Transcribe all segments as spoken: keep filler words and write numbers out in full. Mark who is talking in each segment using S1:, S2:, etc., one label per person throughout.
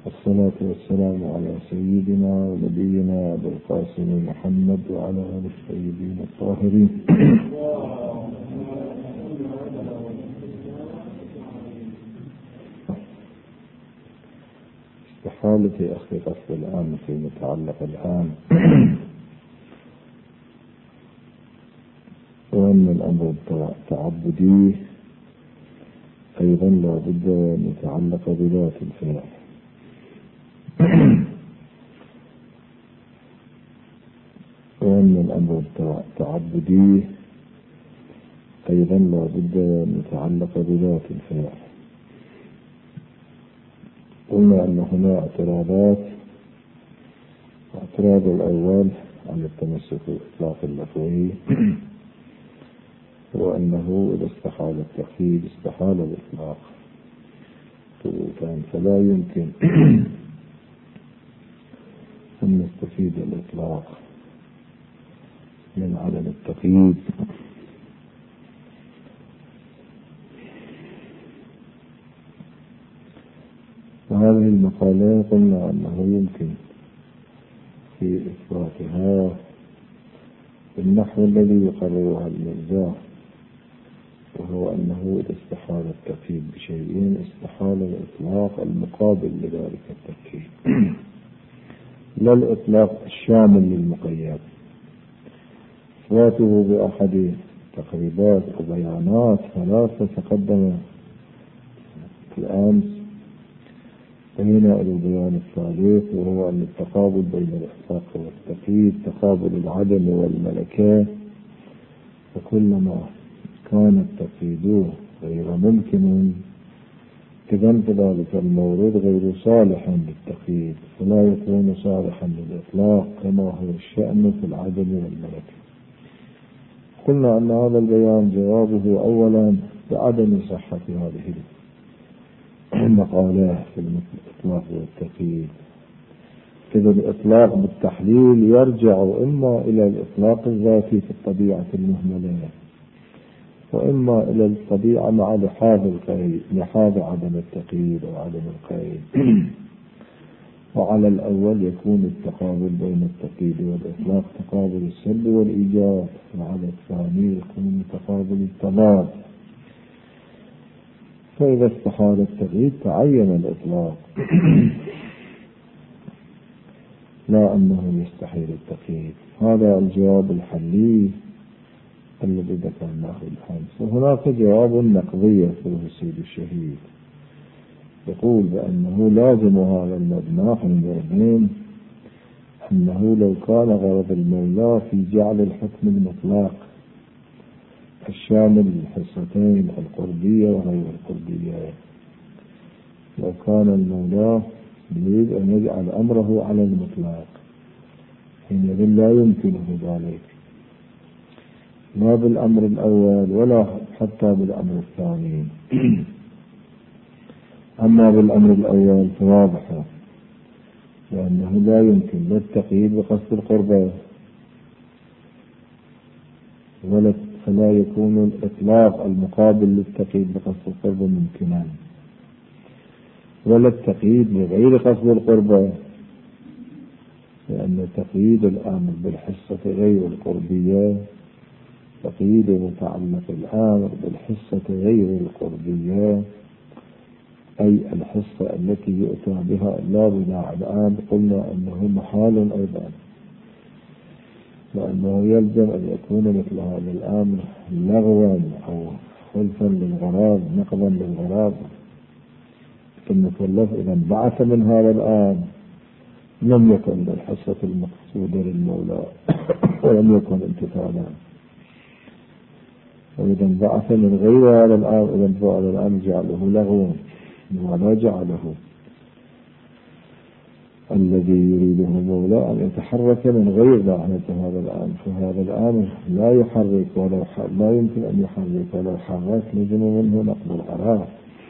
S1: والصلاة والسلام على سيدنا ونبينا أبي القاسم محمد وعلى آله الطيبين الطاهرين. استحالة أخي قصد الآن في متعلق الآن وأن الأمر التعبدي أيضا لا بد أن يتعلق بذات الفعل، وأن الأمر التعبدي أيضا لا بد أن يتعلق بذات الفعل. قلنا أن هنا اعتراضات. الاعتراض الأول عن التمسك بالإطلاق اللفظي وأنه إذا استحال التقييد استحال الإطلاق ثبوتا، فلا يمكن أن نستفيد الإطلاق من عدم التقييد. وهذه المقالة قلنا أنه يمكن في إثباتها بالنحو الذي يقررها المرجع، وهو أنه إذا استحال التقييد بشيء استحال الإطلاق المقابل لذلك التقييد، لا الإطلاق الشامل للمقيد. إثباته بأحد تقريبات وبيانات ثلاثة تقدم في الأمس، وهنا البيان الثالث وهو أن التقابل بين الإطلاق والتقييد تقابل العدم والملكة، وكلما كان التقييد غير ممكن إذن فذلك المورد غير صالح للتقييد، فلا يكون صالحا للإطلاق كما هو الشأن في العدم والملكة. قلنا أن هذا البيان جوابه أولا بعدم صحة هذه المقالة في الإطلاق والتقييد. إذا الإطلاق بالتحليل يرجع إما إلى الإطلاق الذاتي في الطبيعة المهملة، وإما إلى الطبيعة مع لحاظ القيد، لحاظ عدم التقييد أو عدم القيد. وعلى الأول يكون التقابل بين التقييد والإطلاق تقابل السلب والإيجاب، وعلى الثاني يكون تقابل التضاد. فإذا استحال التقييد تعين الإطلاق، لا أنه يستحيل التقييد. هذا الجواب الحلي الذي ذكرناه الآن. وهناك جواب نقضي يقوله سيد الشهيد، يقول بأنه لازم هذا المبنى حينئذ أنه لو كان غرض المولى في جعل الحكم المطلق الشامل للحصتين القربية وغير القربية، لو كان المولى يريد أن يجعل أمره على المطلق حينئذ لا يمكنه ذلك، لا بالأمر الأول ولا حتى بالأمر الثاني. أما بالأمر الأول فواضح، لأنه لا يمكن لا التقييد بقصد القربة، ولا فلا يكون الإطلاق المقابل للتقييد بقصد القربة ممكنا، ولا التقييد بغير قصد القربة، لأن تقييد الأمر بالحصة غير القربية تقييد متعلق الأمر بالحصة غير القربية، أي الحصة التي يؤتى بها إلا بناء الآن. قلنا أنه محال أيضا، لأنه يلزم أن يكون مثل هذا الأمر لغوا أو خلفا للغرض نقضا للغرض. المكلف إذا انبعث من هذا الآن لم يكن بالحصة المقصودة للمولى ولم يكن امتثالا، وإذا انبعث من غير هذا الآن إذا فهذا الآن جعله لغوا ولا جعله الذي يريده المولى أن يتحرك من غير ناحية هذا الآن، فهذا الآن لا يحرك ولو لا يمكن أن يحرك ولو حرك لزم منه نقض القرار.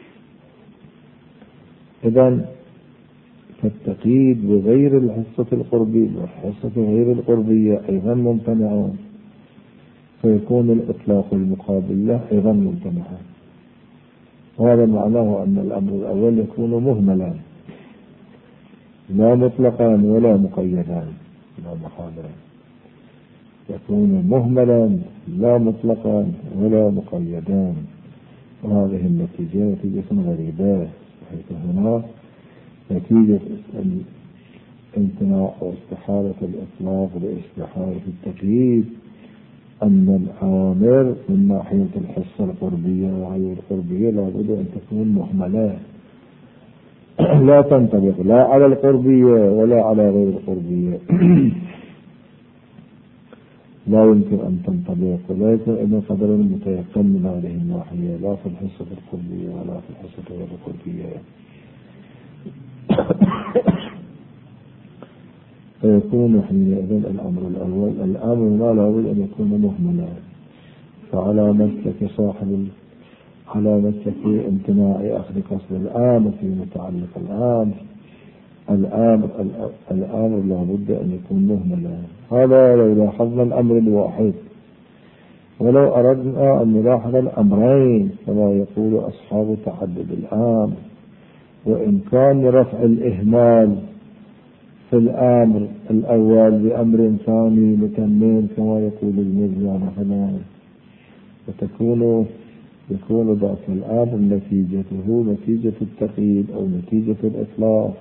S1: إذن فالتقييد بغير الحصة القربية والحصة غير القربية أيضا ممتنعون، فيكون الإطلاق المقابل له أيضا ممتنعا. وهذا معناه أن الأمر الأول يكون مهملا لا مطلقان ولا مقيدان، لا محالة يكون مهملا لا مطلقا ولا مقيدان. وهذه النتيجة نتيجة غريبة، حيث هنا نتيجة الامتناع واستحالة الإطلاق باستحالة التقييد أن الأوامر من ناحية الحصة القربية وغير القربية لابد أن تكون مهملة، لا تنطبق لا على القربية ولا على غير القربية. لا يمكن أن تنطبق ولا يكون إذن قدر متيقن من هذه الناحية، لا في الحصة القربية ولا في الحصة غير القربية. فيكون حينئذ الأمر الأول الأمر ما لابد أن يكون مهملا، فعلى مسلك صاحب على مسلك امتناع أخذ قصد الآمر في متعلق الآمر الآمر الآمر لابد أن يكون مهملا. هذا لو لاحظنا الأمر الواحد، ولو أردنا أن نلاحظ الأمرين كما يقول أصحاب تعدد الآمر وإمكان رفع الإهمال في الأمر الأول بأمر ثاني متمم كما يقول المرجع مثلا، وتكون يكون ذاك الأمر نتيجته نتيجة التقييد أو نتيجة الإطلاق.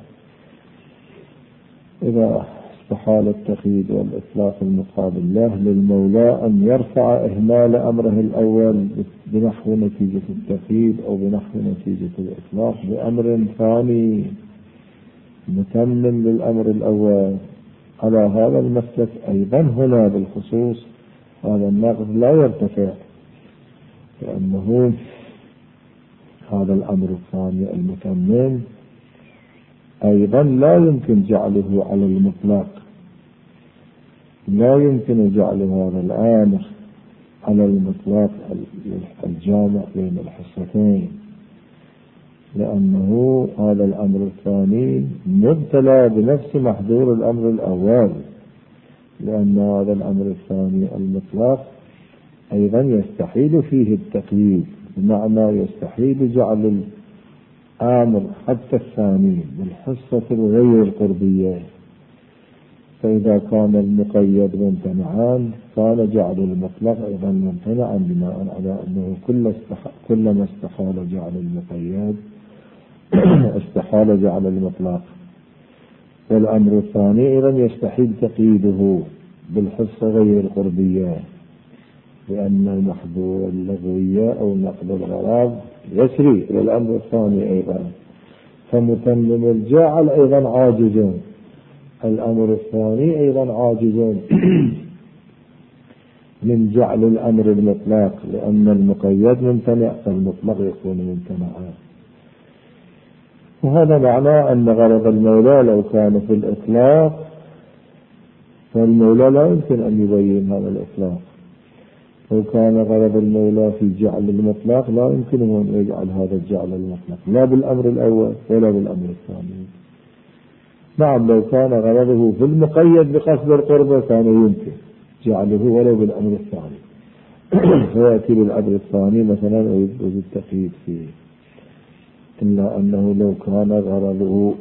S1: إذا استحال التقييد والإطلاق المقابل له للمولى أن يرفع إهمال أمره الأول بنحو نتيجة التقييد أو بنحو نتيجة الإطلاق بأمر ثاني متمم للأمر الأول. على هذا المسلك أيضا هنا بالخصوص هذا الناقض لا يرتفع، لأنه هذا الأمر الثاني المتمم أيضا لا يمكن جعله على المطلق، لا يمكن جعل هذا الأمر على المطلق الجامع بين الحصتين، لأنه هذا الأمر الثاني مبتلى بنفس محذور الأمر الأول، لأن هذا الأمر الثاني المطلق أيضا يستحيل فيه التقييد، بمعنى يستحيل جعل الآمر حتى الثاني بالحصة الغير القربية. فإذا كان المقيد ممتنعان كان جعل المطلق أيضا ممتنعا، بناء على أنه كل كلما استحال جعل المقيد استحال جعل المطلق. والأمر الثاني أيضا يستحيل تقييده بالحصة غير القربية، لأن المحظور اللغوية أو نقل الغرض يسري إلى الأمر الثاني أيضا، فمتمم الجاعل أيضا عاجز، الأمر الثاني أيضا عاجز من جعل الأمر المطلق، لأن المقيد ممتنع فالمطلق يكون ممتنعا. وهذا معناه أن غرض المولى لو كان في الإطلاق فالمولى لا يمكن أن يبين هذا الإطلاق، لو كان غرض المولى في جعل المطلق لا يمكن أن يجعل هذا الجعل المطلق لا بالأمر الأول ولا بالأمر الثاني. نعم لو كان غرضه في المقيد بقصد القربة كان يمكن جعله ولو بالأمر الثاني فيأتي بالأمر الثاني مثلا ويبرز التقييد فيه، إلا أنه لو كان غرضه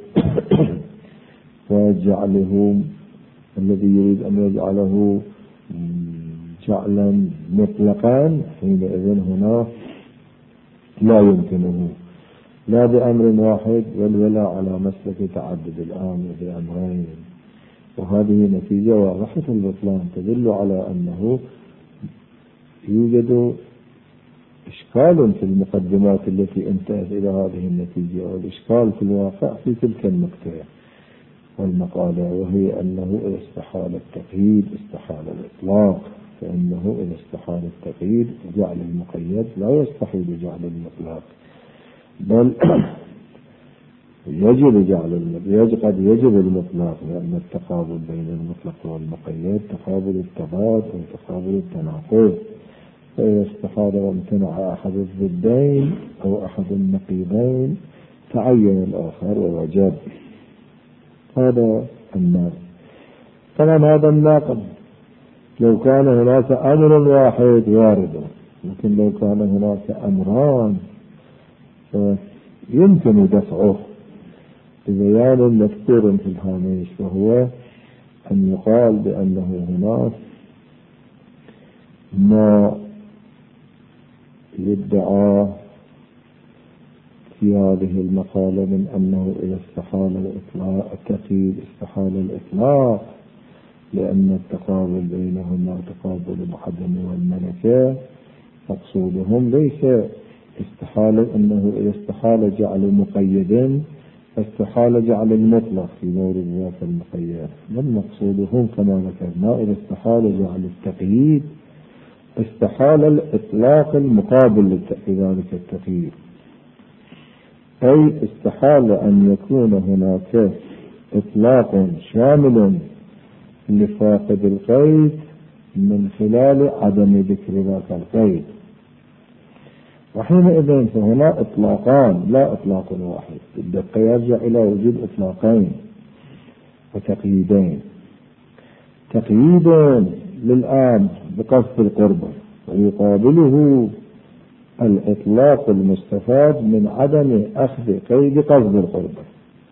S1: وجعله الذي يريد أن يجعله جعلا مطلقا حينئذ هنا لا يمكنه لا بأمر واحد بل ولا على مسلك تعدد الآمر بأمرين. وهذه نتيجة واضحة البطلان تدل على أنه يوجد إشكال في المقدمات التي انتهت إلى هذه النتيجة، والإشكال في الواقع في تلك النقطة والمقالة، وهي أنه إذا استحال التقييد استحال الإطلاق، فإنه إذا استحال التقييد جعل المقيد لا يستحيل جعل المطلق، بل يجب جعل المطلق، قد يجب المطلق، لأن التقابل بين المطلق والمقيد تقابل التضاد أو تقابل التناقض. فإذا استحال وامتنع أحد الضدين أو أحد النقيضين تعين الآخر ووجب. هذا الناقض. طبعا هذا الناقض لو كان هناك أمر واحد وارد، لكن لو كان هناك أمران يمكن دفعه، ببيان مذكور في الهامش، وهو أن يقال بأنه هناك ما يدعى في هذه المقالة من أنه إذا استحال الإطلاق التقييد استحال الإطلاق، لأن التقابل بينهما تقابل العدم والملكة. مقصودهم ليس استحالة أنه إذا استحال جعل مقيدا استحال جعل المطلق في مورد ذات المقيد، بل مقصودهم كما ذكرنا إذا استحال جعل التقييد استحال الإطلاق المقابل لذلك التقييد، أي استحال أن يكون هناك إطلاق شامل لفاقد القيد من خلال عدم ذكر ذاك القيد، وحينئذ فهنا إطلاقان لا إطلاق واحد، الدقة يرجع إلى وجود إطلاقين وتقييدين. تقييد للآن بقصد القربة، ويقابله الإطلاق المستفاد من عدم أخذ قيد قصد القربة،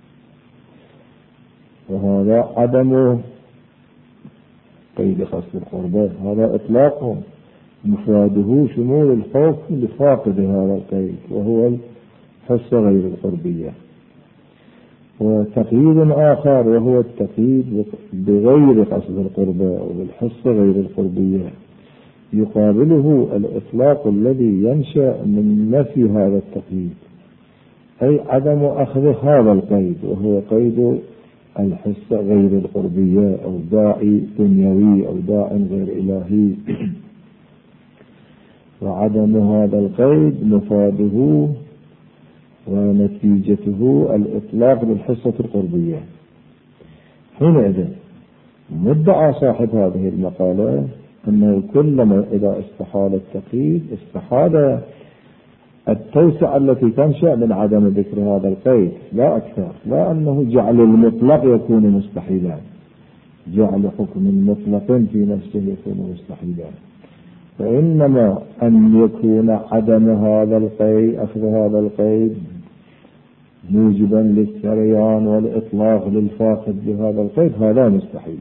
S1: وهذا عدم قيد قصد القربة، هذا إطلاق مفاده شمول الحكم لفاقد هذا القيد وهو الحصة غير القربية. وتقييد آخر وهو التقييد بغير قصد القربة أو بالحصة غير القربية، يقابله الإطلاق الذي ينشأ من نفي هذا التقييد، أي عدم أخذ هذا القيد وهو قيد الحصة غير القربية أو داعي دنيوي أو داع غير إلهي. وعدم هذا القيد مفاده ونتيجته الإطلاق بالحصة القربية. حينئذ مدعى صاحب هذه المقالة أنه كلما إذا استحال التقييد استحال التوسعة التي تنشأ من عدم ذكر هذا القيد لا أكثر، لا أنه جعل المطلق يكون مستحيلا، جعل حكم مطلق في نفسه يكون مستحيلا، فإنما أن يكون عدم هذا القيد أخذ هذا القيد موجبا للسريان والإطلاق للفاقد بهذا القيد هذا مستحيل.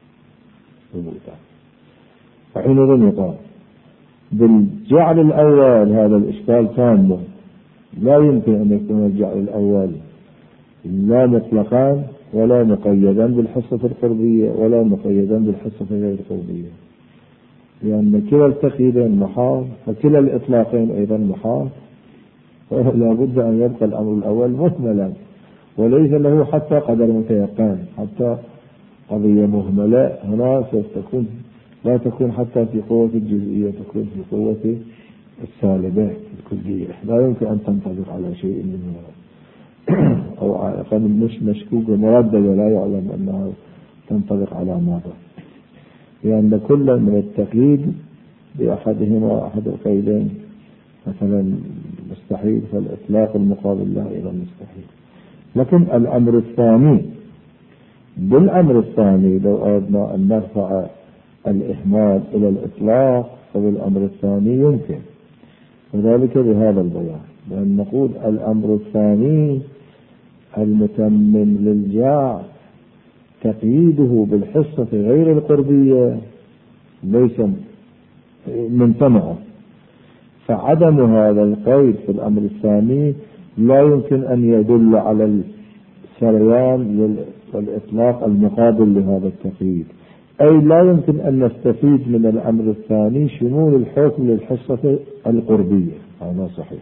S1: فحينئذ يقال بالجعل الأول هذا الإشكال تام، لا يمكن أن يكون الجعل الأول لا مطلقا ولا مقيدا بالحصة القربية ولا مقيدا بالحصة غير القربية، لأن كلا التقييدين محال وكلا الإطلاقين أيضا محال، ولا بد أن يبقى الأمر الأول مهملا وليس له حتى قدر متيقن، حتى قضية مهملة هنا ستكون لا تكون حتى في قوة الجزئية، تكون في قوة السالبة الكلية، لا يمكن أن تنطبق على شيء منها أو على مش مشكوك ومردد لا يعلم أنها تنطبق على ماذا، لأن كل من التقييد بأحدهما أحد القيدين مثلا مستحيل، فالإطلاق المقابل له أيضا مستحيل. لكن الأمر الثاني بالأمر الثاني لو أردنا أن نرفع الإهمال إلى الإطلاق فبالأمر الثاني يمكن، وذلك بهذا البيان، لأن نقول الأمر الثاني المتمم للجاع تقييده بالحصة غير القربية ليس ممتنع، فعدم هذا القيد في الأمر الثاني لا يمكن أن يدل على السريان والإطلاق المقابل لهذا التقييد، أي لا يمكن أن نستفيد من الأمر الثاني شمول الحكم للحصة القربية، هذا صحيح.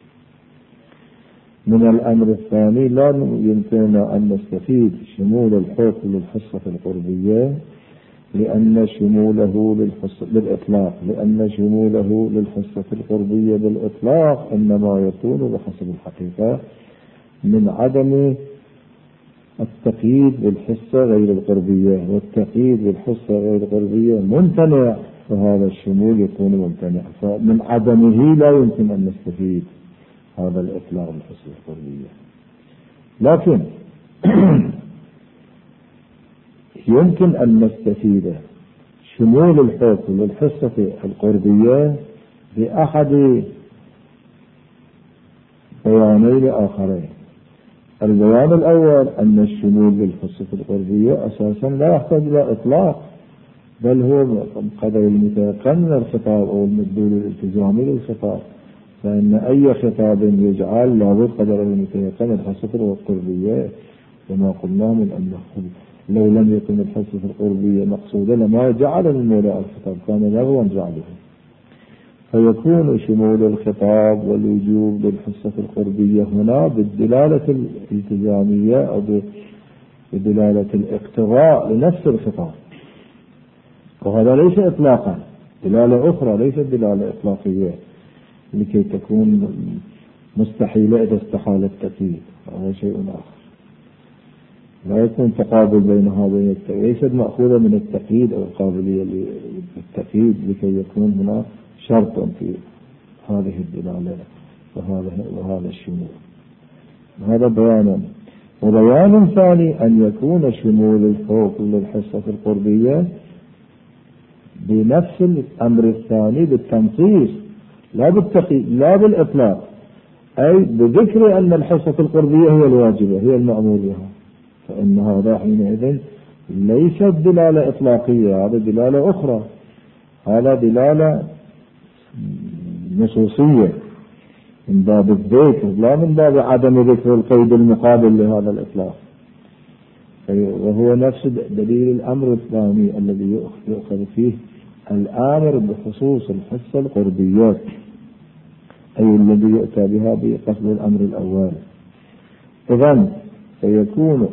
S1: من الأمر الثاني لا يمكننا أن نستفيد شمول الحكم للحصة القربية لأن شموله للحصة بالإطلاق، لأن شموله للحصة القربية بالإطلاق إنما يكون بحسب الحقيقة من عدم التقييد بالحصة غير القربية، والتقييد بالحصة غير القربية ممتنع، فهذا الشمول يكون ممتنع، فمن عدمه لا يمكن أن نستفيد هذا الإطلاق بالحصة القربية. لكن يمكن أن نستفيد شمول الحكم للحصة القربية بأحد بيانين آخرين، البيان الأول أن الشمول للحصة القربية أساسا لا يحتاج إلى إطلاق، بل هو قدر المتيقن من الخطاب أو المدلول الالتزامي للخطاب، فإن أي خطاب يجعل لابد قدر المتيقن الحصة القربية، وما قلنا من أنه لو لم يكن الحصة القربية مقصودة لما جعل المولى الخطاب، كان لغوا جعله. فيكون شمول الخطاب والوجوب للحصة القربية هنا بالدلالة الالتزامية أو بدلالة الاقتضاء لنفس الخطاب، وهذا ليس إطلاقا، دلالة أخرى ليست دلالة إطلاقية لكي تكون مستحيلة إذا استحال التقييد، هذا شيء آخر. لا يكون تقابل بينها وبين التقييد، ليست مأخوذة من التقييد أو القابلية للتقييد لكي يكون هنا شرط في هذه الدلالة وهذا وهذا الشمول. هذا بيان. وبيان ثاني أن يكون شمول الفوق للحصة القربية بنفس الأمر الثاني بالتنصيص، لا بالتقييد لا بالإطلاق، أي بذكر أن الحصة القربية هي الواجبة هي المأمور بها، فإن هذا حينئذ ليست دلالة إطلاقية، هذا دلالة أخرى، هذا دلالة نصوصية من باب الذكر لا من باب عدم ذكر القيد المقابل لهذا الإطلاق، وهو نفس دليل الأمر الثاني الذي يؤخذ فيه الآمر بخصوص الحصة القربيات، أي الذي يؤتى بها بقصد الأمر الأول. إذن فيكون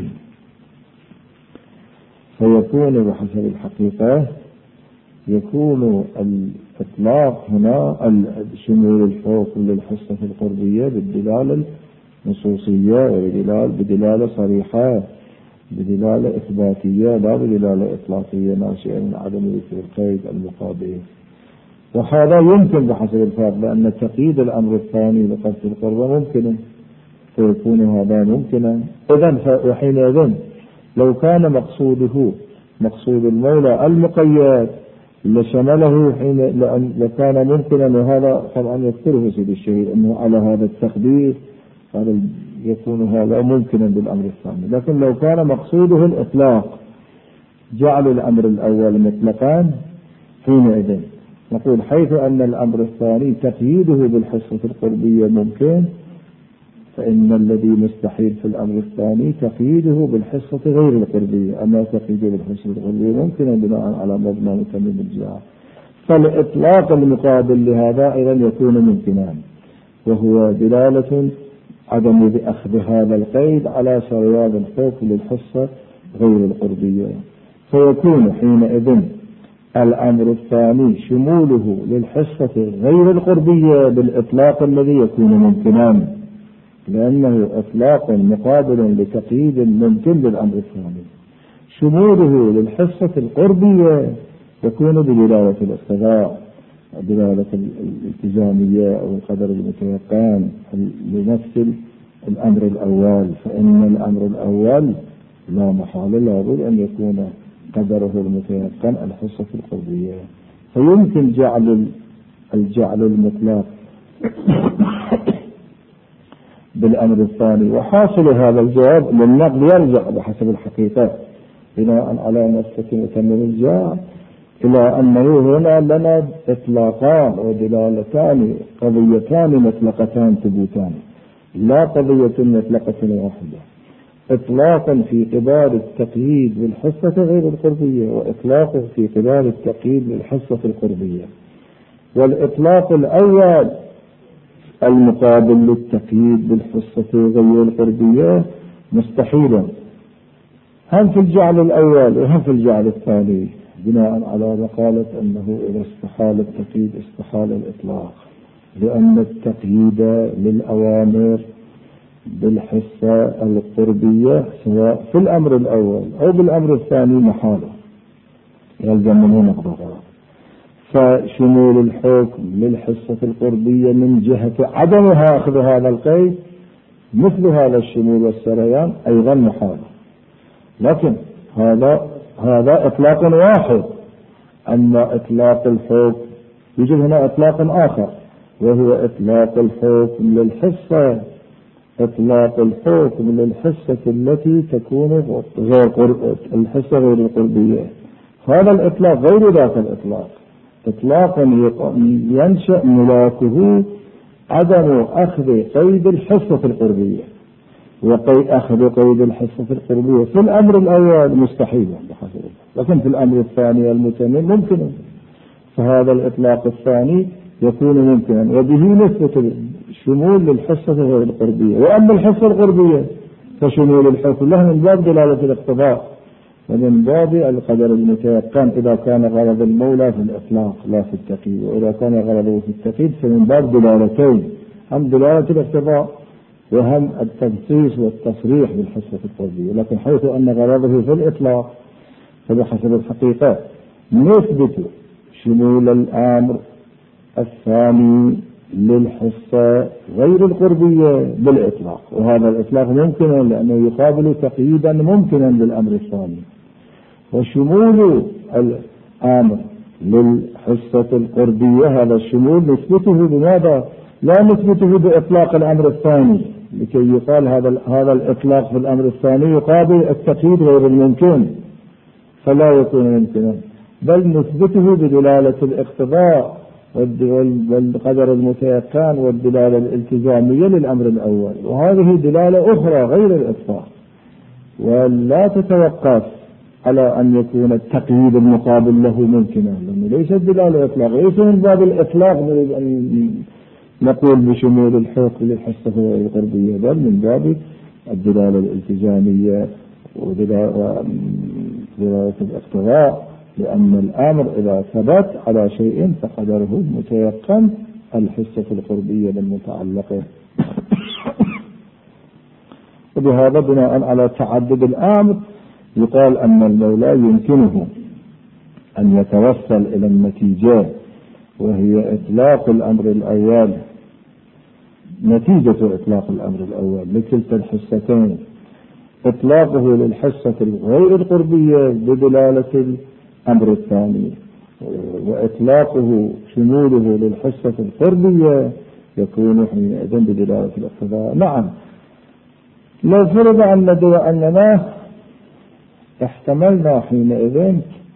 S1: فيكون بحسب الحقيقة يكون الإطلاق هنا شمول الفوق للحصة القربية بالدلالة النصوصية وبدلالة بدلالة صريحة بدلالة إثباتية لا بدلالة إطلاقية ناشئة من عدم ذكر القيد المقابل. وهذا يمكن بحسب الفرق، لأن تقييد الأمر الثاني لقصد القربة ممكن، فيكون هذا ممكنا. إذن وحينئذ لو كان مقصوده مقصود المولى المقيد لشمله حين لأن لكان ممكنا، وهذا طبعا يذكره سيد الشهيد أنه على هذا التقدير هذا يكون هذا ممكنا بالأمر الثاني. لكن لو كان مقصوده الإطلاق جعل الأمر الأول مطلقا، حينئذ نقول حيث أن الأمر الثاني تقييده بالحصة القربية ممكن، فإن الذي مستحيل في الأمر الثاني تقييده بالحصة غير القربية، أما تقييده بالحصة القربية ممكن بناء على مبنى متمم الجهة. فالإطلاق المقابل لهذا أيضا يكون ممكنا، وهو دلالة عدم أخذ هذا القيد على سريان الفوق للحصة غير القربية، فيكون حينئذ الأمر الثاني شموله للحصة غير القربية بالإطلاق الذي يكون ممكنا، لأنه إطلاق مقابل لتقييد ممكن للأمر الثاني. شموله للحصة القربية يكون بدلالة الاقتضاء، دلالة الالتزامية أو القدر المتيقن لنفس الأمر الأول، فإن الأمر الأول لا محالة لابد أن يكون قدره المتيقن الحصة القربية، فيمكن جعل الجعل المطلق بالأمر الثاني. وحاصل هذا الجواب للنقل يرجع بحسب الحقيقة بناء على نفسه متمم الجاء إلى أنه هنا لنا إطلاقان ودلالتان قضيتان مطلقتان ثبوتان، لا قضية مطلقة واحدة، إطلاقا في قبال التقييد بالحصة غير القربية، وإطلاق في قبال التقييد بالحصة القربية. والإطلاق الأول المقابل للتقييد بالحصة غير القربية مستحيل، هم في الجعل الأول وهم في الجعل الثاني، بناء على مقالة أنه إذا استحال التقييد استحال الإطلاق، لأن التقييد للأوامر بالحصة القربية سواء في الأمر الأول أو بالأمر الثاني محالة يلزم منه مقدرة. فشمول الحكم للحصة القربية من جهة عدمها أخذ هذا القيد مثل هذا الشمول والسريان أيضا محالة. لكن هذا هذا إطلاق واحد، أما إطلاق الحكم يوجد هنا إطلاق آخر، وهو إطلاق الحكم للحصة إطلاق الحكم للحصة التي تكون غير قرب الحصة غير القربية. هذا الإطلاق غير ذاك الإطلاق، إطلاق ينشأ ملاكه عدم أخذ قيد الحصة القربية، وأخذ قيد الحصة القربية في الأمر الأول مستحيل بحسب، لكن في الأمر الثاني المتمم ممكن. فهذا الإطلاق الثاني يكون ممكنا، وبه نسبة شمول للحصة غير القربية. وأما الحصة القربية فشمول الحكم له من باب دلالة الاقتضاء ومن باب القدر المتيقن إذا كان غرض المولى في الإطلاق لا في التقييد، وإذا كان غرضه في التقييد فمن باب دلالتين، هم دلالة الاقتضاء وهم التنصيص والتصريح بالحصة القربية. لكن حيث أن غرضه في الإطلاق فبحسب الحقيقة نثبت شمول الأمر الثاني للحصة غير القربية بالإطلاق، وهذا الإطلاق ممكن لأنه يقابل تقييدا ممكنا للأمر الثاني. وشمول الأمر للحصة القربية هذا الشمول نثبته بماذا؟ لا نثبته بإطلاق الأمر الثاني لكي يقال هذا هذا الإطلاق في الأمر الثاني يقابل التقييد غير الممكن فلا يكون ممكنا، بل نثبته بدلالة الاقتضاء والقدر المتيقن والدلالة الالتزامية للأمر الأول، وهذه دلالة أخرى غير الإطلاق ولا تتوقف على أن يكون التقييد المقابل له ممكنا، لأنه ليس دلالة إطلاق، ليس من باب الإطلاق نريد أن نقول بشمول الحكم للحصة القربية، بل من باب الدلالة الالتزامية ودلالة الاقتضاء، لأن الأمر إذا ثبت على شيء فقدره متيقن الحصة القربية المتعلقة. وبهذا بناء على تعدد الأمر يقال أن المولى يمكنه أن يتوصل إلى النتيجة وهي إطلاق الأمر الأول، نتيجة إطلاق الأمر الأول لكلتا الحصتين، إطلاقه للحصة غير القربية بدلالة الأمر الثاني، وإطلاقه شموله للحصة القربية يكون حينئذ بدلالة الاقتضاء. نعم، لو فرض أننا احتملنا حينئذ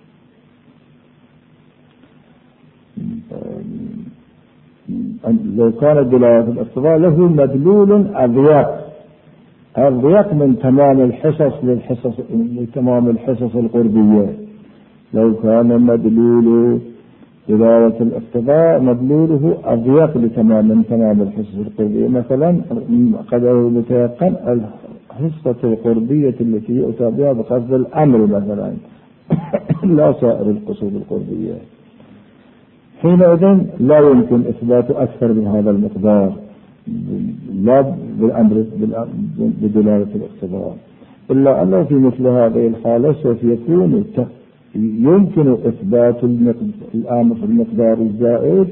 S1: لو كانت دلالة الاقتضاء له مدلول أضيق أضيق من تمام الحصص للحصص لتمام الحصص القربية، لو كان مدلول دلالة الاقتضاء مدلوله أضيق لتمام من تمام الحصص القربية، مثلا قدر متيقن الحصة القربية التي يؤتى بها بقصد الأمر مثلا لا سائر القصود القربية، حينئذ لا يمكن إثبات أكثر من هذا المقدار لا بالأمر بدلالة الاقتضاء، إلا أنه في مثل هذه الحالة سوف يكون يمكن إثبات الأمر في المقدار الزائد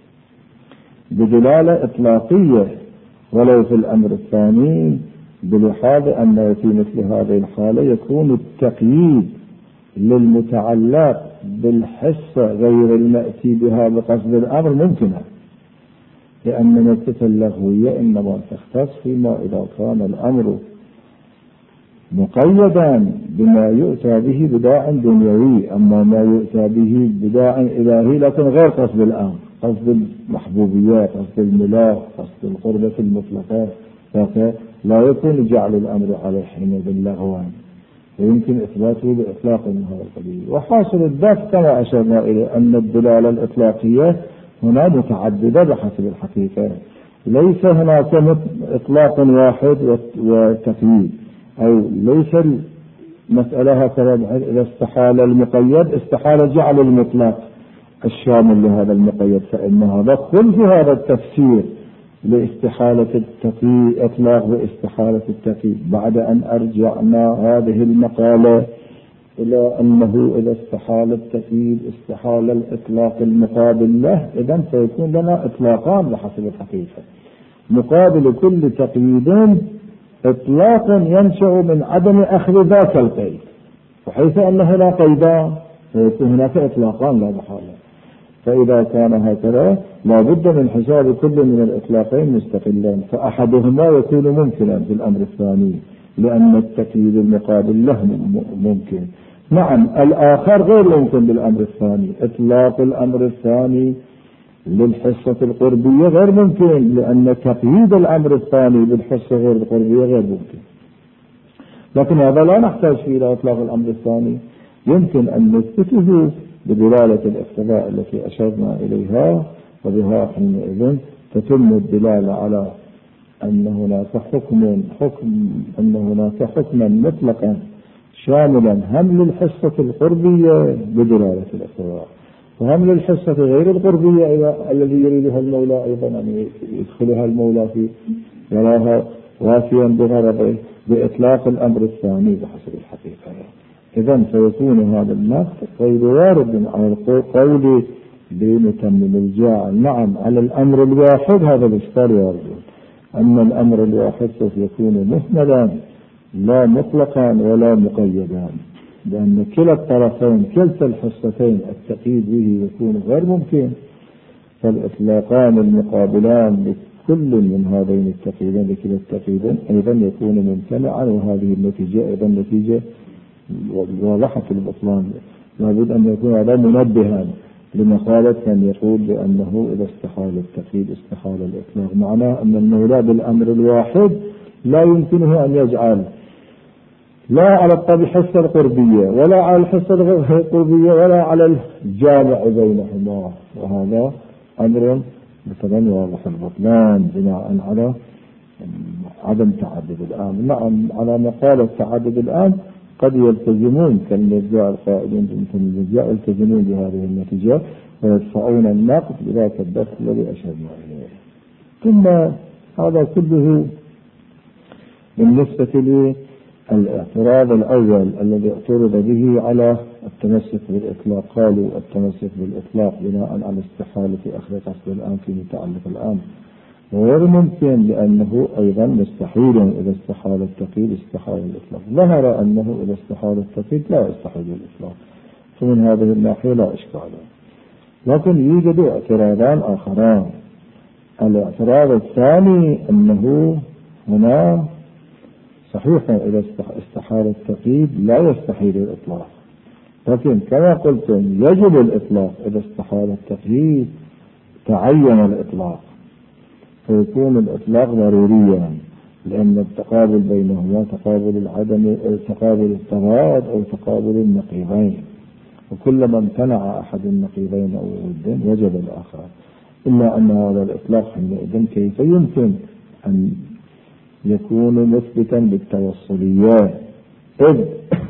S1: بدلالة إطلاقية ولو في الأمر الثاني، بلحاظ أنه في مثل هذه الحالة يكون التقييد للمتعلق بالحصة غير المأتي بها بقصد الأمر ممكنة، لأن نكتة اللغوية إنما تختص فيما إذا كان الأمر مقيدا بما يؤتى به بداع دنيوي، أما ما يؤتى به بداع إلهي لكن غير قصد الأمر، قصد المحبوبيات، قصد الملاك، قصد القربة المطلقة، لا يكون جعل الأمر عليه حينئذ لغوا، ويمكن إثباته بإطلاق من هذا القبيل. وحاصل الدفع كما أشرنا إلى أن الدلالة الإطلاقية هنا متعددة بحسب الحقيقة، ليس هناك إطلاق واحد وتقييد، أو ليس المسألة هكذا إذا استحال المقيد استحال جعل المطلق الشامل لهذا المقيد، فإن هذا خلف هذا التفسير لاستحالة التقييد إطلاق واستحالة التقييد، بعد أن أرجعنا هذه المقالة إلى أنه إذا استحال التقييد استحال الإطلاق المقابل له، إذن سيكون لنا إطلاقان بحسب الحقيقة، مقابل كل تقييد إطلاق ينشأ من عدم أخذ ذاك القيد، وحيث أنه لا قيدان فيكون هناك إطلاقان لا محالة. فإذا كان هكذا لا بد من حساب كل من الإطلاقين مستقلا، فأحدهما يكون ممكنا في الأمر الثاني لأن التقييد المقابل له ممكن. نعم الآخر غير ممكن بالأمر الثاني، إطلاق الأمر الثاني للحصة القربية غير ممكن لأن تقييد الأمر الثاني بالحصة غير القربية غير ممكن. لكن هذا لا نحتاج فيه إلى إطلاق الأمر الثاني، يمكن أن نثبته بدلالة الاقتضاء التي أشرنا إليها، وبها حينئذ تتم الدلالة على أن هناك حكم حكم أن هناك حكما مطلقا شاملا هم للحصة القربية بدلالة الاقتضاء، وهم للحصة غير القربية الذي يريدها المولى أيضا أن يدخلها المولى في يراها وافيا بغرضه بإطلاق الأمر الثاني بحسب الحقيقة. إذن فيكون هذا النقد غير وارد على القول بمتمم الجاعل. نعم على الأمر الواحد هذا الإشكال وارد، أما الأمر الواحد سوف يكون مهملا لا مطلقا ولا مقيدا، لأن كلا الطرفين كلتا الحصتين التقييد به يكون غير ممكن، فالإطلاقان المقابلان لكل من هذين التقييدين لكلا التقييدين أيضا يكون ممتنعا، وهذه النتيجة أيضا نتيجة واضحة البطلان. لابد أن يكون هذا منبها لمقالة من يقول بأنه إذا استحال التقييد استحال الإطلاق، معناه أن المولى بالأمر الواحد لا يمكنه أن يجعل لا على الحصة القربية ولا على الحصة القربية ولا على الجامع بينهما، وهذا أمر مثلا واضح البطلان بناء على عدم تعدد الآن. نعم على مقالة تعدد الآن قد يلتزمون كالمرجاء القائلين بمثل المرجاء يلتزمون بهذه النتيجة ويدفعون النقد بذاك الدخل الذي أشرنا إليه. ثم هذا كله بالنسبة للاعتراض الأول الذي اعترض به على التمسك بالإطلاق. قالوا التمسك بالإطلاق بناء على استحالة أخذ قصد الآن في متعلق الآن غير ممكن، لأنه أيضا مستحيل إذا استحال التقييد استحال الإطلاق. ظهر أنه إذا استحال التقييد لا يستحيل الإطلاق، فمن هذه الناحية لا إشكال. لكن يوجد اعتراضان آخران. الاعتراض الثاني أنه هنا صحيح إذا استحال التقييد لا يستحيل الإطلاق، لكن كما قلتم يجب الإطلاق إذا استحال التقييد تعين الإطلاق، فيكون الإطلاق ضروريا لأن التقابل بينهما تقابل العدم تقابل التضاد أو تقابل النقيضين، وكلما امتنع أحد النقيضين أو الضدين وجب الآخر، إلا أن هذا الإطلاق حينئذ كيف يمكن أن يكون مثبتا بالتوصليات، إذ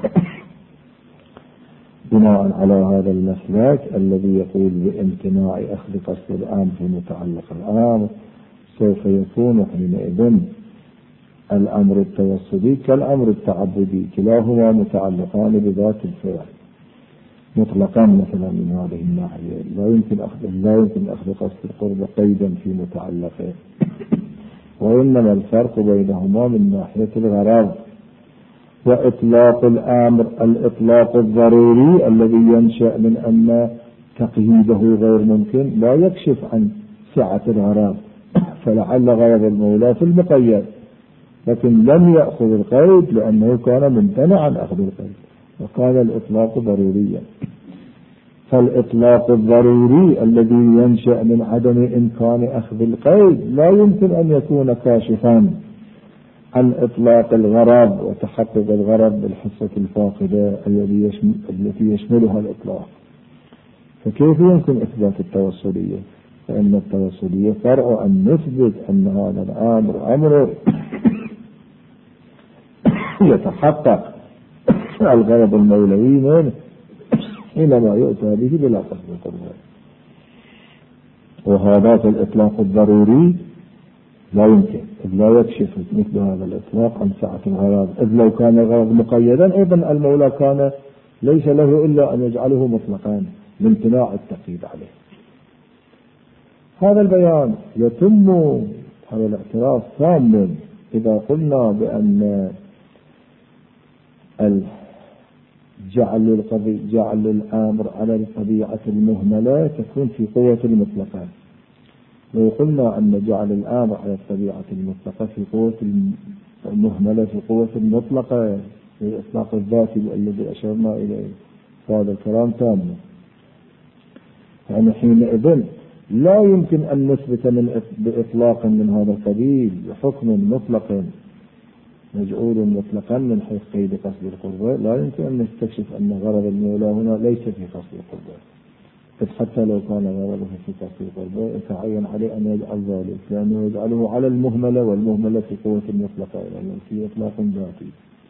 S1: بناء على هذا المسلك الذي يقول بامتناع أخذ قصد الآن في متعلق الآن سوف يكون حينئذ الأمر التوسلي كالأمر التعبدي، كلاهما متعلقان بذات الفعل مطلقا مثلا من هذه الناحية، لا يمكن أخذ لا يمكن أخذ قصد القرب قيدا في متعلقه، وإنما الفرق بينهما من ناحية الغرض. وإطلاق الأمر الإطلاق الضروري الذي ينشأ من أن تقييده غير ممكن لا يكشف عن سعة الغرض، فلعل غرض المولى في المقيد لكن لم يأخذ القيد لأنه كان ممتنعا أخذ القيد وكان الإطلاق ضروريا. فالإطلاق الضروري الذي ينشأ من عدم إمكان أخذ القيد لا يمكن أن يكون كاشفا عن إطلاق الغرض وتحقق الغرض بالحصة الفاقدة التي يشملها الإطلاق. فكيف يمكن إثبات التوصلية؟ فإن التوصلية فرع أن نثبت أن هذا الأمر أمر يتحقق الغرض المولوي منه حينما يؤتى به بلا قصد القربان، وهذا في الإطلاق الضروري لا يمكن، إذ لا يكشف مثل هذا الإطلاق عن سعة الغرض، إذ لو كان الغرض مقيدا أيضا المولى كان ليس له إلا أن يجعله مطلقا لامتناع التقييد عليه. هذا البيان يتم على الاعتراف تام إذا قلنا بأن جعل القضية جعل الأمر على الطبيعة المهملة تكون في قوة المطلقة، لو قلنا أن جعل الأمر على الطبيعة المطلقة في قوة المهملة في قوة المطلقة في الإطلاق الذاتي الذي أشرنا إليه، هذا الكلام تام. يعني حينئذ لا يمكن أن نثبت من بإطلاق من هذا القبيل بحكم مطلق مجعول مطلقا من حيث قيد قصد القربى، لا يمكن أن نستكشف أن غرض المولى هنا ليس في قصد القربى، حتى لو كان غرضه في قصد القربى يتعين عليه أن يجعل ذلك، لأنه يجعله على المهملة، والمهملة في قوة المطلقة لأنه في إطلاق ذاتي.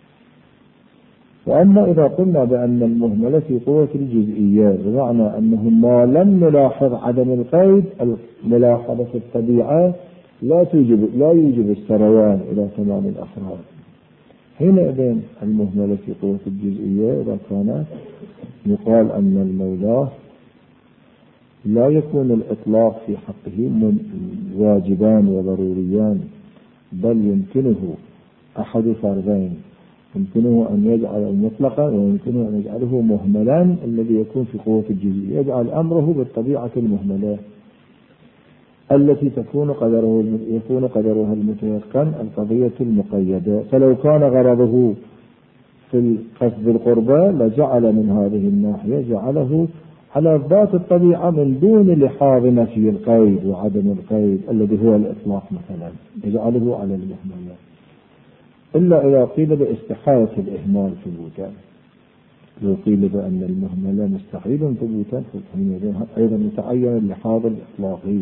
S1: وأما إذا قلنا بأن المهملة في قوة الجزئيات بمعنى أنه ما لم نلاحظ عدم القيد، الملاحظة في الطبيعة لا توجب لا يوجب السريان إلى تمام الأفراد، حينئذ المهملة في قوة الجزئية إذا كانت يقال أن المولى لا يكون الإطلاق في حقه واجبان وضروريان، بل يمكنه أحد فرضين، يمكنه أن يجعل مطلقا ويمكنه أن يجعله مهملا الذي يكون في قوة الجزئية، يجعل أمره بالطبيعة المهملة التي تكون قدره يكون قدرها المتيقن القضية المقيدة. فلو كان غرضه في قصد القربى لجعل من هذه الناحية جعله على ذات الطبيعة من دون لحاظ نفي القيد وعدم القيد الذي هو الإطلاق مثلا، يجعله على المهملة، إلا إذا قيل باستحالة الإهمال ثبوتا. لو قيل بأن المهملة مستحيل ثبوتا فحينئذ أيضا يتعين اللحاظ الإطلاقي،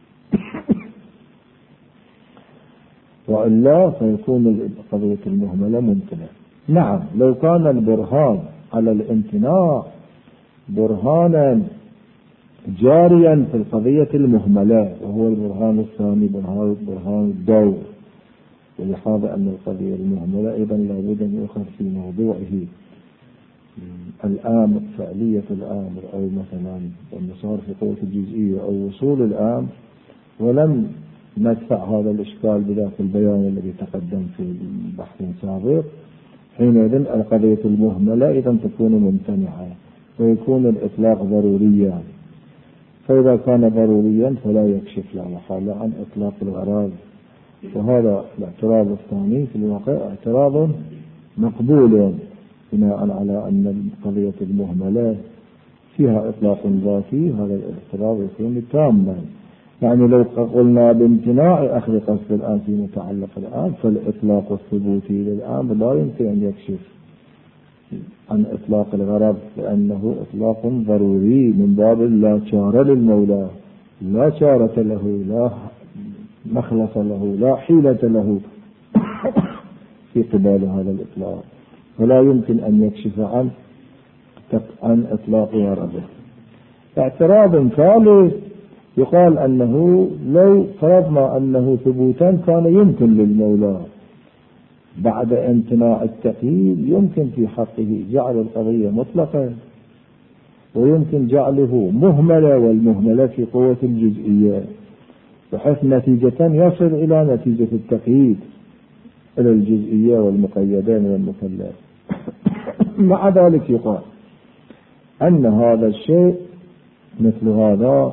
S1: وإلا فيكون قضية المهملة ممكنة. نعم لو كان البرهان على الامتناع برهانا جاريا في القضية المهملة، وهو البرهان الثاني برهان الدور، ولهذا أن القضية المهملة أيضا لابد أن يؤخذ في موضوعه الآمر، فعلية الآمر، أو مثلا النصار في قوة الجزئية أو وصول الآمر، ولم ندفع هذا الإشكال بذات البيان الذي تقدم في بحث سابق. حينئذ القضية المهملة إذا تكون ممتنعة ويكون الإطلاق ضروريا، فإذا كان ضروريا فلا يكشف لا محالة عن إطلاق الغرض. وهذا الاعتراض الثاني في الواقع اعتراض مقبول بناء على أن القضية المهملة فيها إطلاق ذاتي، هذا الاعتراض يكون تاما. يعني لو قلنا بامتناع أخذ قصد الآن في متعلق الآن، فالإطلاق الثبوتي للآن لا يمكن أن يكشف عن إطلاق الغرض، لأنه إطلاق ضروري من باب لا شار للمولى، لا شارة له، لا مخلص له، لا حيلة له في قبال هذا الإطلاق، ولا يمكن أن يكشف عن عن إطلاق غرضه. اعتراض ثالث يقال أنه لو فرضنا أنه ثبوتا كان يمكن للمولى بعد امتناع التقييد، يمكن في حقه جعل القضية مطلقة، ويمكن جعله مهملة، والمهملة في قوة الجزئية، بحيث نتيجة يصل إلى نتيجة التقييد إلى الجزئية والمقيدين والمكلف. مع ذلك يقال أن هذا الشيء مثل هذا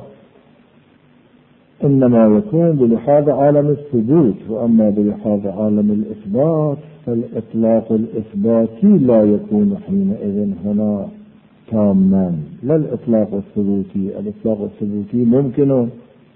S1: إنما يكون بلحاظ عالم الثبوت، وأما بلحاظ عالم الإثبات فالإطلاق الإثباتي لا يكون حينئذ هنا تاما، لا الإطلاق الثبوتي. الإطلاق الثبوتي ممكن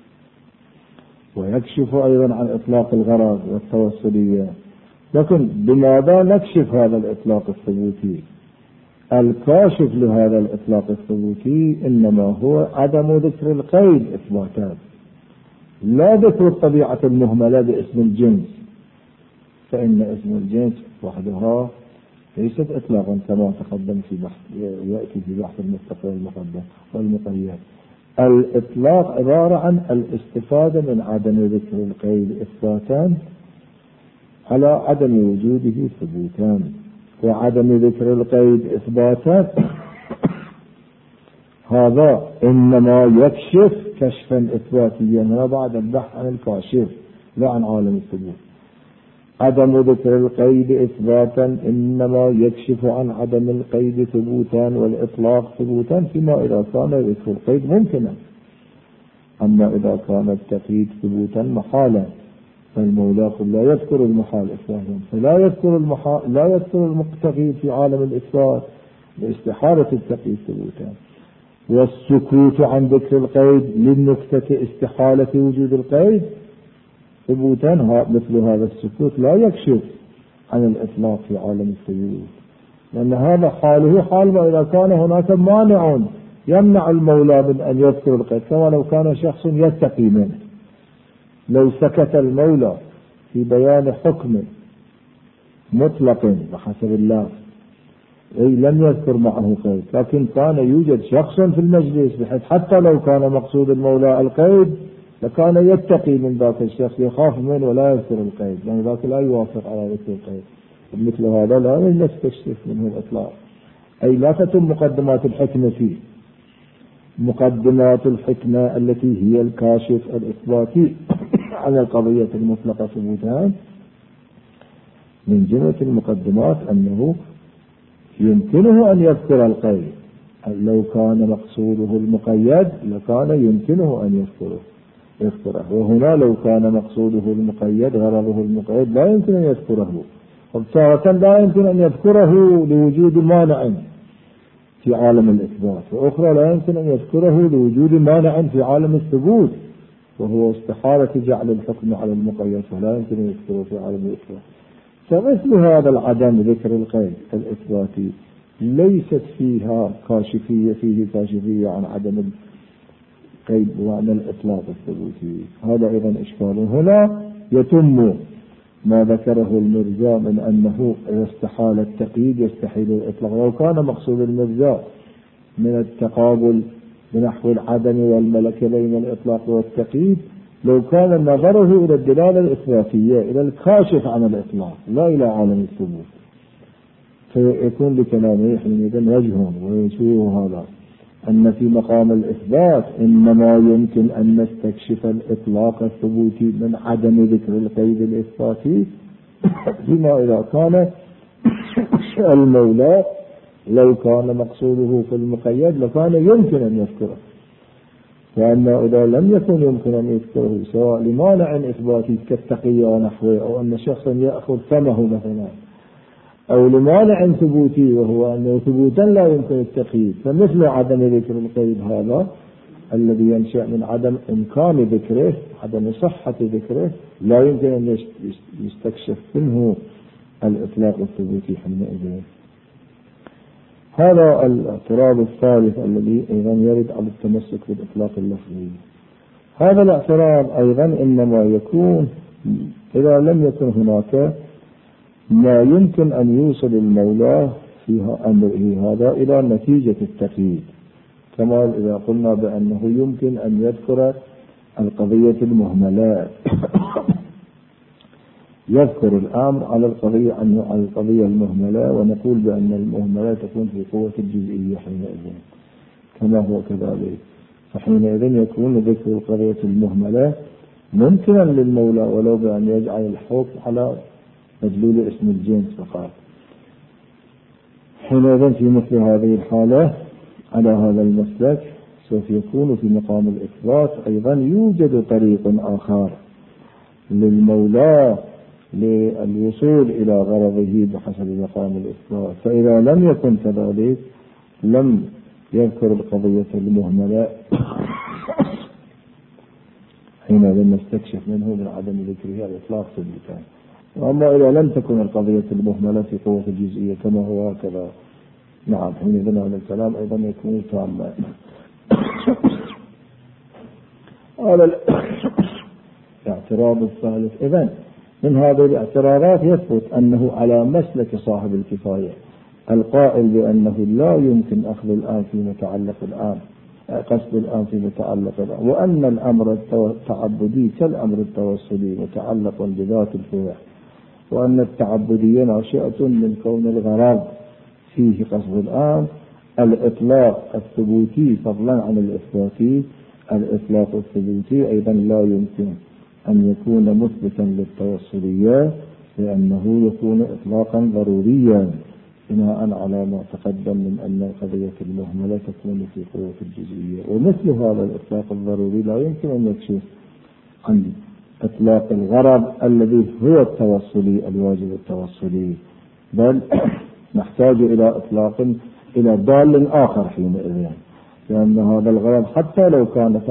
S1: ويكشف أيضا عن إطلاق الغرض والتوصلية، لكن بماذا نكشف هذا الإطلاق الثبوتي؟ الكاشف لهذا الإطلاق الثبوتي إنما هو عدم ذكر القيد إثباتا، لا ذكر الطبيعة المهملة باسم الجنس، فإن اسم الجنس وحدها ليست إطلاقا كما تقدم في بحث يأتي في بحث المستقل المقدم والمقيد. الإطلاق عبارة عن الاستفادة من عدم ذكر القيد إثباتا على عدم وجوده ثبوتا، وعدم ذكر القيد إثباتا هذا إنما يكشف كشفا إثباتيا، هنا بعد البحث عن الكاشف لا عن عالم الثبوت. عدم ذكر القيد إثباتا إنما يكشف عن عدم القيد ثبوتا والإطلاق ثبوتا، فيما إذا كان ذكر القيد ممكنا. أما إذا كان التقييد ثبوتا محالا فالمولى لا يذكر المحال إثباتا، فلا يذكر المحال لا يذكر التقييد في عالم الإثبات لاستحالة التقييد ثبوتا، والسكوت عن ذكر القيد للنكتة استحالة وجود القيد ثبوتا. مثل هذا السكوت لا يكشف عن الإطلاق في عالم الثبوت، لأن هذا حاله حال ما إذا كان هناك مانع يمنع المولى من أن يذكر القيد، كما لو كان شخص يتقي منه، لو سكت المولى في بيان حكم مطلق بحسب الله أي لم يذكر معه قيد، لكن كان يوجد شخص في المجلس بحيث حتى لو كان مقصود المولى القيد لكان يتقي من ذاك الشخص، يخاف منه ولا يذكر القيد لأن ذاك لا يوافق على ذكر القيد. مثل هذا لا نستكشف منه الإطلاق، أي لا تتم مقدمات الحكمة فيه. مقدمات الحكمة التي هي الكاشف الإثباتي عن القضية المطلقة ثبوتها من جملة المقدمات أنه يمكنه أن يذكر القيد، لو كان مقصوده المقيد لكان يمكنه أن يذكره يذكره وهنا لو كان مقصوده المقيد غرضه المقيد لا يمكن أن يذكره، وبتارة لا يمكن أن يذكره لوجود مانع في عالم الإثبات، وأخرى لا يمكن أن يذكره لوجود مانع في عالم الثبوت وهو استحالة جعل الحكم على المقيد، فلا يمكن أن يذكره في عالم الإثبات. فمثل هذا العدم ذكر القيد الإثباتي ليست فيها كاشفية فيه كاشفية عن عدم القيد وعن الإطلاق الثبوتي. هذا أيضا إشكال. هنا يتم ما ذكره المرجع من أنه إذا استحال التقييد يستحيل الإطلاق. لو كان مقصود المرجع من التقابل بنحو العدم والملكة بين الإطلاق والتقييد لو كان نظره إلى الدلالة الإثباتية إلى الكاشف عن الإطلاق لا إلى عالم الثبوت، فيكون لكلامه حينئذ وجه ويشوه هذا أن في مقام الإثبات إنما يمكن أن نستكشف الإطلاق الثبوتي من عدم ذكر القيد الإثباتي، فيما إذا كان المولى لو كان مقصوده في المقيد لكان يمكن أن يذكره، وأما إذا لم يكن يمكن أن يذكره سواء لمانع إثباتي كالتقية ونحوه أو أن شخصا يأخذ فمه مثلا أو لمانع ثبوتي وهو أنه ثبوتا لا يمكن التقييد، فمثل عدم ذكر القيد هذا الذي ينشأ من عدم إمكان ذكره عدم صحة ذكره لا يمكن أن يستكشف منه الإطلاق الثبوتي حينئذ. هذا الاعتراض الثالث الذي أيضا يرد على التمسك بالإطلاق اللفظي. هذا الاعتراض أيضا إنما يكون إذا لم يكن هناك ما يمكن أن يوصل المولى في أمره هذا إلى نتيجة التقييد، كما إذا قلنا بأنه يمكن أن يذكر القضية المهملة يذكر الأمر على القضية على القضية المهملة ونقول بأن المهملة تكون في قوة الجزئية حينئذ كما هو كذلك، فحينئذ يكون ذكر القضية المهملة ممكنا للمولى ولو بأن يجعل الحكم على مدلول اسم الجنس فقط. حينئذ في مثل هذه الحالة على هذا المسلك سوف يكون في مقام الإثبات أيضا يوجد طريق آخر للمولى للوصول إلى غرضه بحسب مقام الإثبات، فإذا لم يكن كذلك لم يذكر القضية المهملة حينئذ نستكشف منه من عدم ذكرها الإطلاق في المكان. وأما إذا لم تكن القضية المهملة في قوة الجزئية كما هو هكذا نعم حينئذ هذا الكلام أيضا يكون تاما. هذا الاعتراض الثالث. إذن من هذه الاعتراضات يثبت أنه على مسلك صاحب الكفاية القائل بأنه لا يمكن أخذ الآن في متعلق الآن قصد الآن في متعلق الآن، وأن الأمر التعبدي كالأمر التوسلي متعلق بذات الفروع، وأن التعبدية ناشئة من كون الغرض فيه قصد الآن الإطلاق الثبوتي فضلا عن الإثباتي. الإطلاق الثبوتي أيضا لا يمكن أن يكون مثبتا للتوسلية لأنه يكون إطلاقا ضروريا بناء على ما تقدم من أن قضية المهملة تكون في قوة الجزئية. ومثل هذا الإطلاق الضروري لا يمكن أن يكشف عن إطلاق الغرض الذي هو التوصلي الواجب التوصلي، بل نحتاج إلى إطلاق إلى دال آخر حينئذ، لأن هذا الغرض حتى لو كان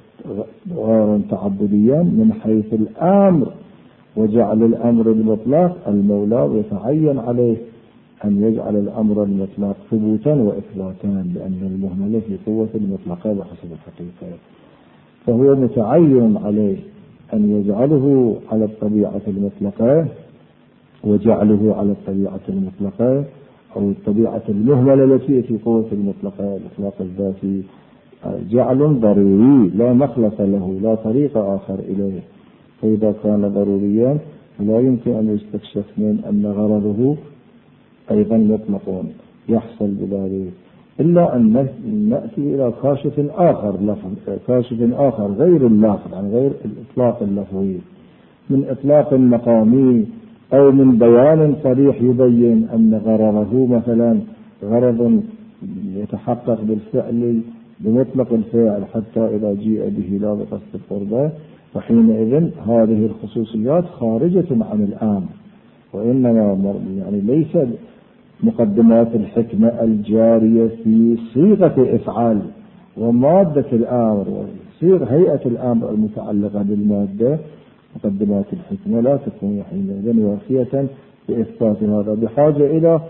S1: غير تعبديا من حيث الأمر وجعل الأمر المطلق المولى يتعين عليه أن يجعل الأمر المطلق ثبوتا وإثباتا، لأن المهملة في قوة المطلقة بحسب الحقيقة، فهو متعين عليه أن يجعله على الطبيعة المطلقة، وجعله على الطبيعة المطلقة أو الطبيعة المهملة التي في قوة المطلقة الإطلاق الذاتي جعل ضروري لا مخلص له، لا طريق آخر إليه. فإذا كان ضروريا لا يمكن أن يستكشف من أن غرضه أيضا مطلق يحصل بذلك، إلا أن نأتي إلى كاشف آخر لفظ كاشف آخر غير اللفظ عن غير الإطلاق اللفظي، من إطلاق مقامي أو من بيان صريح يبين أن غرضه مثلا غرض يتحقق بالفعل بمطلق الفعل حتى إذا جيء به لا بقصد القربة، وحينئذ هذه الخصوصيات خارجة عن الآن، وإنما يعني ليس مقدمات الحكمة الجارية في صيغة إفعال ومادة الأمر وصيغ هيئة الأمر المتعلقة بالمادة. مقدمات الحكمة لا تكون حينئذ وافية بإثبات هذا، بحاجة إلى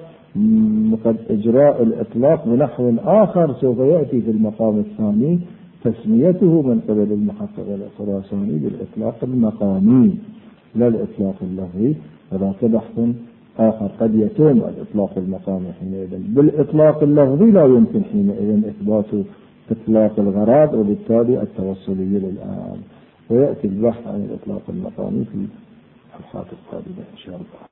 S1: إجراء الإطلاق بنحو آخر سوف يأتي في المقام الثاني تسميته من قبل المحقق الخراساني بالإطلاق المقامي لا الإطلاق اللفظي، وذاك بحث آخر. قد يتم الإطلاق المقامي حينئذ، بالإطلاق اللفظي لا يمكن حينئذ إثبات إطلاق الغرض وبالتالي التوصلي للآن، ويأتي البحث عن الإطلاق المقامي في الحلقات القادمة إن شاء الله.